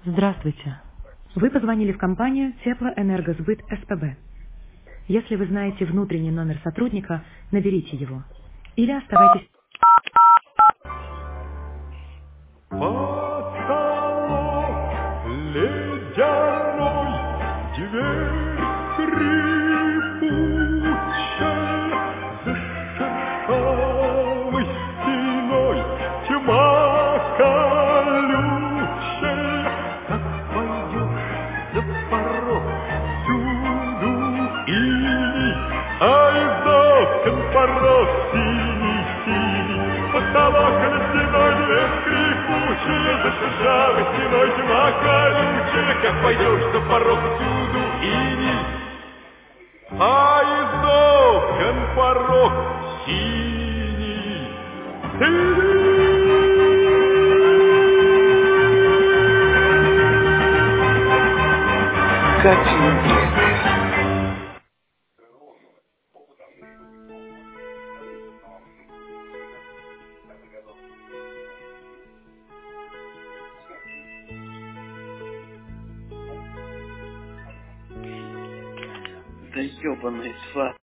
Здравствуйте. Вы позвонили в компанию Теплоэнергосбыт СПБ. Если вы знаете внутренний номер сотрудника, наберите его. Или оставайтесь... Потолок ледяной, дверь скрипучая, за шершавой стеной тьма колючая. Как пойдешь за порог, всюду иней, а из окон порог синий-синий. Потолок ледяной, дверь скрипучая, за шершавой стеной тьма колючая. Как пойдешь за порог, всюду иней, а из окон порог синий-синий. Как интересно. Да ёбаный сват.